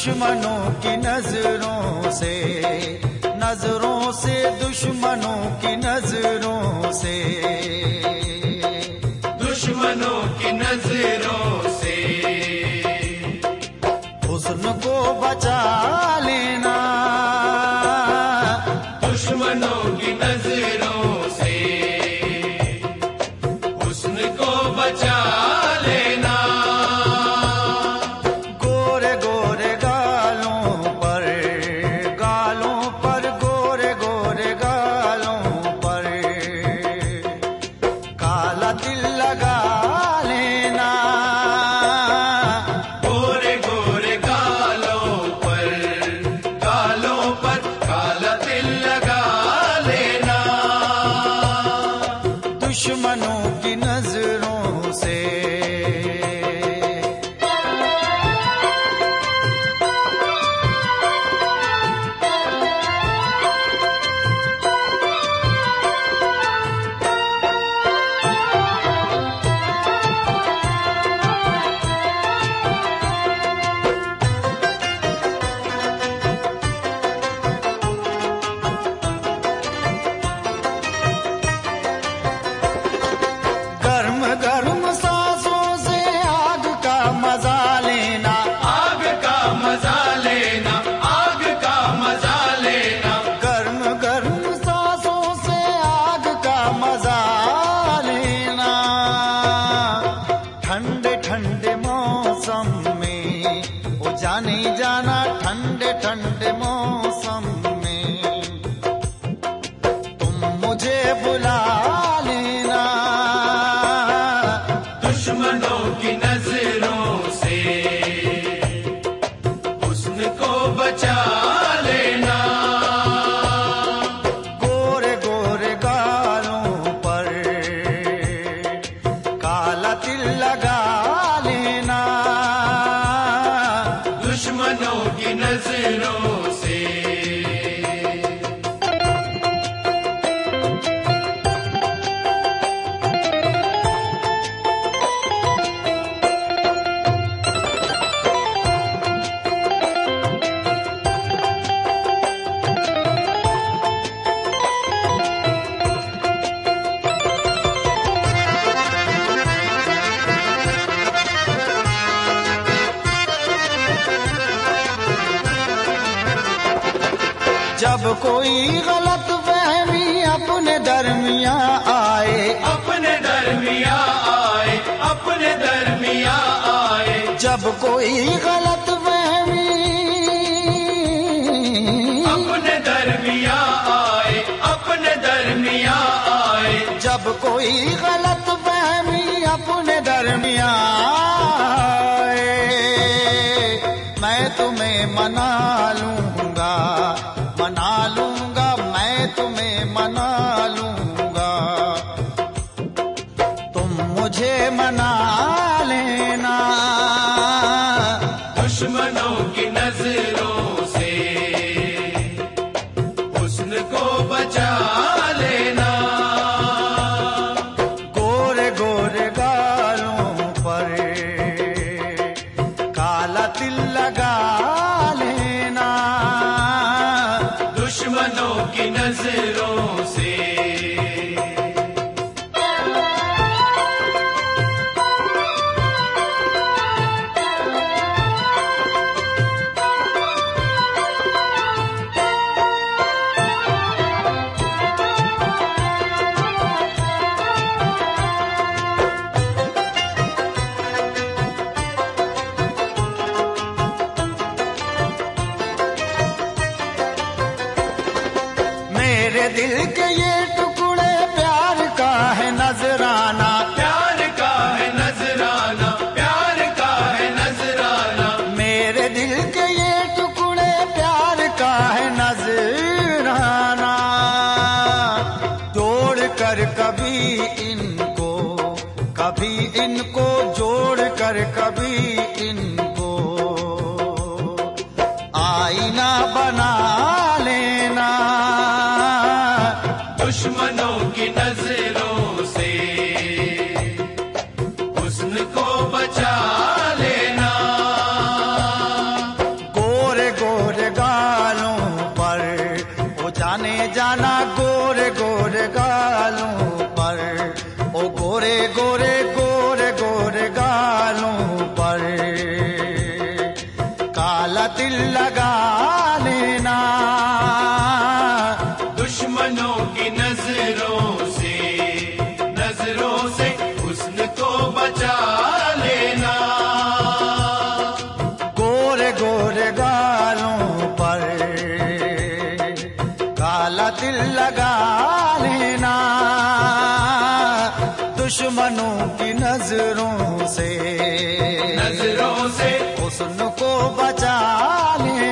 दुश्मनों की नजरों से, नजरों से दुश्मनों की नजरों से, दुश्मनों की नजरों से हुस्न को बचा लेना, दुश्मनों की नजरों से हुस्न को बचा लेना। गोरे गोरे गालों पर, गालों पर गोरे गोरे गालों पर काला तिल लगा लेना, गोरे गोरे गालों पर काला तिल लगा लेना। दुश्मनों की नजरों से। गर्म गर्म सांसों से आग का मजा लेना, आग का मजा लेना, आग का मजा लेना। गर्म गर्म सांसों से आग का मजा लेना। ठंडे ठंडे मौसम में वो जाने जाना, ठंडे ठंडे मौसम में तुम मुझे बुला लेना, दुश्मनों की नजरों से हुस्न को बचा लेना। गोरे गोरे गालों पर काला तिल लगा लेना, दुश्मनों की नजरों से। जब कोई गलत फहमी अपने दरमिया आए, अपने दरमिया आए, अपने दरमिया आए। जब कोई गलत फहमी अपने दरमिया आए, अपने दरमिया आए। जब कोई गलत फहमी अपने दरमिया आए, मैं तुम्हें मना लूंगा, मना लूंगा, मैं तुम्हें मना लूंगा, तुम मुझे मना लेना। दुश्मनों की नजरों से हुस्न को बचा लेना। गोरे गोरे गालों पर काला तिल लगा लेना, दुश्मनों की नजरों से। मेरे दिल के ये टुकड़े प्यार का है नजराना, प्यार का है नजराना, प्यार का है नजराना। मेरे दिल के ये टुकड़े प्यार का है नजराना। जोड़ कर कभी इनको, कभी इनको जोड़ कर कभी इनको आईना बना लेना, दुश्मनों की नजरों से हुस्न को बचा लेना। दिल लगा लेना, दुश्मनों की नजरों से हुस्न को बचा लेना। गोरे गोरे गालों पर काला तिल लगा लेना, दुश्मनों की नजरों से हुस्न हुस्न को बचा लेना।